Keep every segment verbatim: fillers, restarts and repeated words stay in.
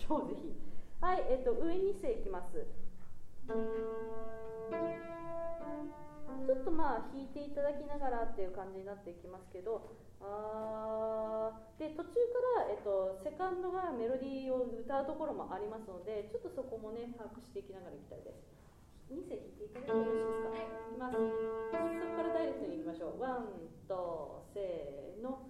しょう、ぜひ。はい、えっと、上に声いきます。ちょっとまあ弾いていただきながらっていう感じになっていきますけど、あーで途中から、えっと、セカンドがメロディーを歌うところもありますので、ちょっとそこもね把握していきながらいきたいです。に声弾いていただいてよろしいですか。はい、いきます。そこからダイレクトにいきましょう。ワンとせーの。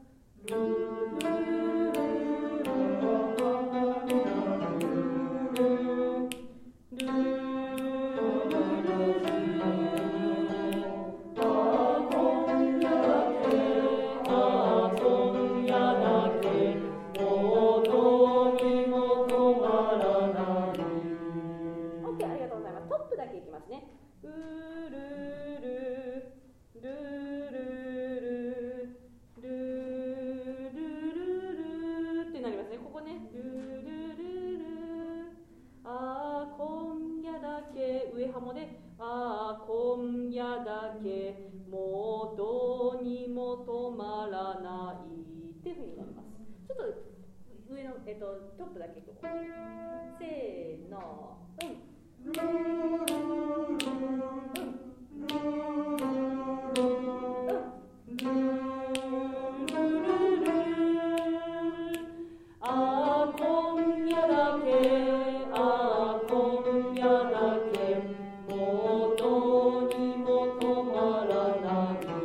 上ハモでああ今夜だけもうどうにも止まらないっていう風になります。ちょっと上の、えっと、トップだけいこう。せーの、うんああ今夜だけああ今夜だけもうどうにも止まらないって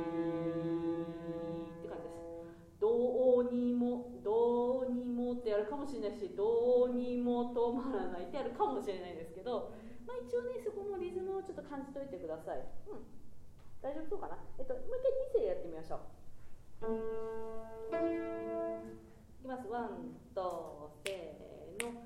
感じです。どうにもどうにもってやるかもしれないし、どうにも止まらないってやるかもしれないですけど、まあ、一応ねそこのリズムをちょっと感じといてください。うん、大丈夫そうかな。えっともう一回に声やってみましょう。いきます。ワンとせーの。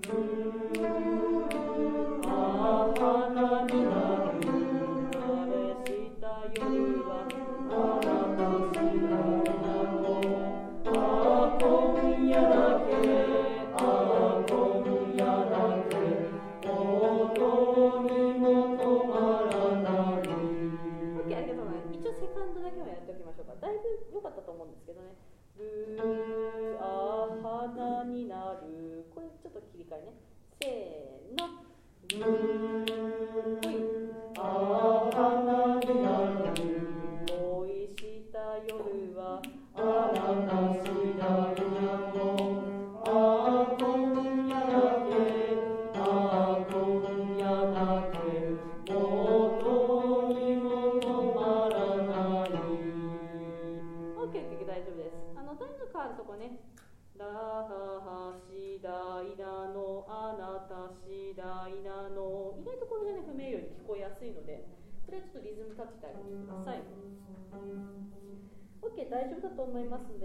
ああ花になる晴れした夜はあなた次第なの。ああ今夜だけああ今夜だけもうどうにも止まらない。 OK、 ありがとうございます。一応セカンドだけはやっておきましょうか。だいぶ良かったと思うんですけどね。ルーあ花になる、これちょっと切り替えね。せーの。ルーほいあ花になる恋した夜はあなた次第なの。あ今夜だけあ今夜だけもうどうにも止まらない。 OK、 大丈夫です。あのタイム変わるとこね。ラハ次第なのあなた次第なの、意外とこれがね不明瞭に聞こえやすいので、これはちょっとリズム立ててあげてください。 OK、 大丈夫だと思いますので